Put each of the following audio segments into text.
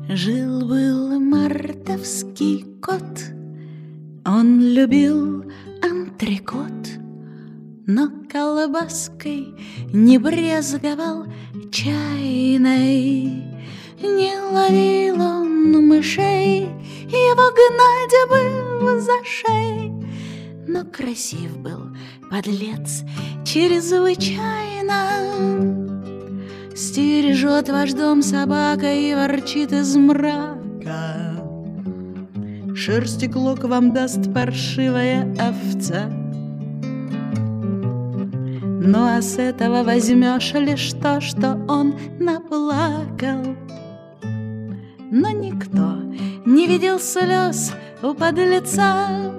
Жил-был мартовский кот, он любил антрекот, но колбаской не брезговал чайной. Не ловил он мышей, его гнать бы за шеи, но красив был подлец чрезвычайно. Стережет ваш дом собака и ворчит из мрака. Шерсти клок вам даст паршивая овца. Ну а с этого возьмешь лишь то, что он наплакал. Но никто не видел слез у подлеца.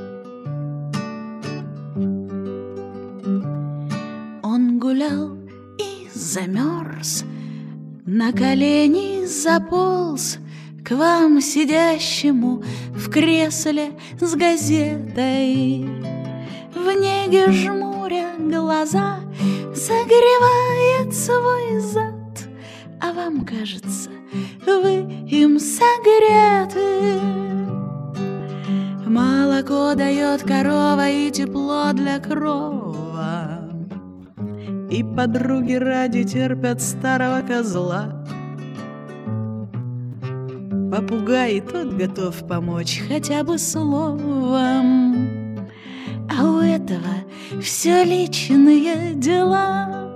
Он гулял и замерз, на колени заполз к вам, сидящему в кресле с газетой. В неге жмуря глаза согревает свой зад, а вам кажется, вы им согреты. Молоко дает корова и тепло для крова, и подруги ради терпят старого козла. Попугай и тот готов помочь хотя бы словом, а у этого все личные дела.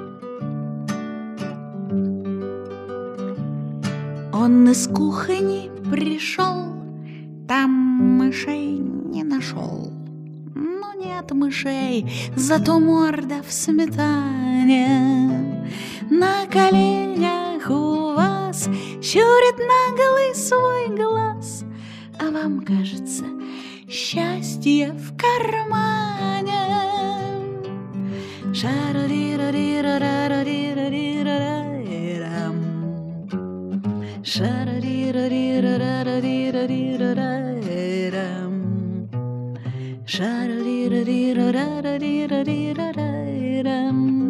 Он из кухни пришел, там мышей не нашел. Ну нет мышей, зато морда в сметане. На коленях у вас щурит наглый свой глаз, а вам кажется счастье в кармане. Шара-ри-ра-ри-ра-ра-ри-ра-ри-ра-ри-ра-рам. Шара-ри-ра-ри-ра-ра-ри-ра-ри-ра-рам. Шара-ри-ра-ри-ра-ра-ри-ра-ри-ра-рам.